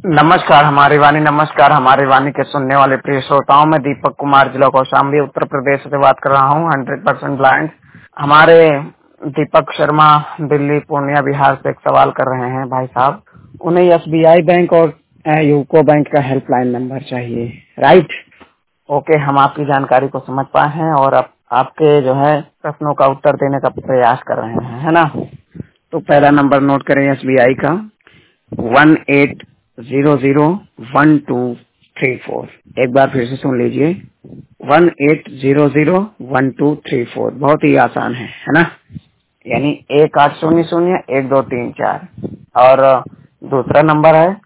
नमस्कार हमारी वाणी के सुनने वाले प्रिय श्रोताओं में दीपक कुमार, जिला कौशाम्बी, उत्तर प्रदेश से बात कर रहा हूँ। 100% ब्लाइंड। हमारे दीपक शर्मा दिल्ली, पूर्णिया, बिहार से एक सवाल कर रहे हैं भाई साहब। उन्हें एसबीआई बैंक और यूको बैंक का हेल्पलाइन नंबर चाहिए। राइट, ओके, हम आपकी जानकारी को समझ पाए हैं और आपके जो है प्रश्नों का उत्तर देने का प्रयास कर रहे हैं, है ना। तो पहला नंबर नोट करें एसबीआई का 18001234। एक बार फिर से सुन लीजिए, 18001234। बहुत ही आसान है ना। यानी 18001234। और दूसरा नंबर है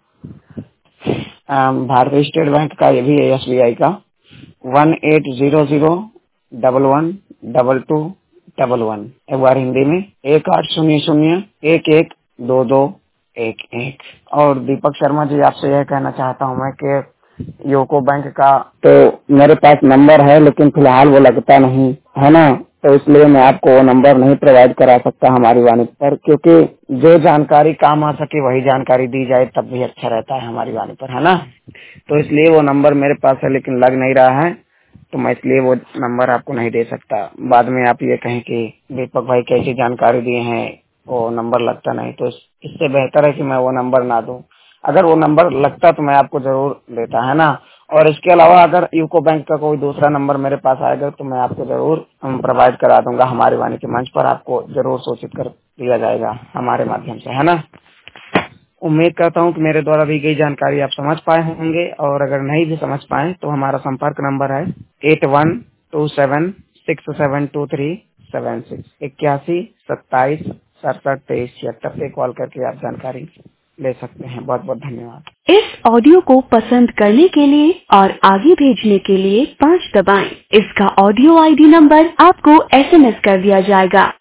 भारतीय स्टेट बैंक का, ये भी है एसबीआई का 1800112211। एक बार हिंदी में 1800112211। और दीपक शर्मा जी, आपसे यह कहना चाहता हूँ मैं कि यूको बैंक का तो मेरे पास नंबर है, लेकिन फिलहाल वो लगता नहीं है ना, तो इसलिए मैं आपको वो नंबर नहीं प्रोवाइड करा सकता हमारी वाणी पर, क्योंकि जो जानकारी काम आ सके वही जानकारी दी जाए तब भी अच्छा रहता है हमारी वाणी पर, है ना। तो इसलिए वो नंबर मेरे पास है लेकिन लग नहीं रहा है, तो मैं इसलिए वो नंबर आपको नहीं दे सकता। बाद में आप ये कहें कि दीपक भाई कैसी जानकारी दिए हैं, वो नंबर लगता नहीं, तो इससे बेहतर है कि मैं वो नंबर ना दूं। अगर वो नंबर लगता तो मैं आपको जरूर देता, है ना। और इसके अलावा अगर यूको बैंक का कोई दूसरा नंबर मेरे पास आएगा तो मैं आपको जरूर प्रोवाइड करा दूंगा। हमारे वाणी के मंच पर आपको जरूर सूचित कर दिया जाएगा हमारे माध्यम से, है ना। उम्मीद करता हूँ कि मेरे द्वारा दी गई जानकारी आप समझ पाए होंगे, और अगर नहीं भी समझ पाए तो हमारा संपर्क नंबर है 8127672376, 8127672376 पे कॉल करके आप जानकारी ले सकते हैं। बहुत बहुत धन्यवाद। इस ऑडियो को पसंद करने के लिए और आगे भेजने के लिए 5 दबाएं। इसका ऑडियो आईडी नंबर आपको एसएमएस कर दिया जाएगा।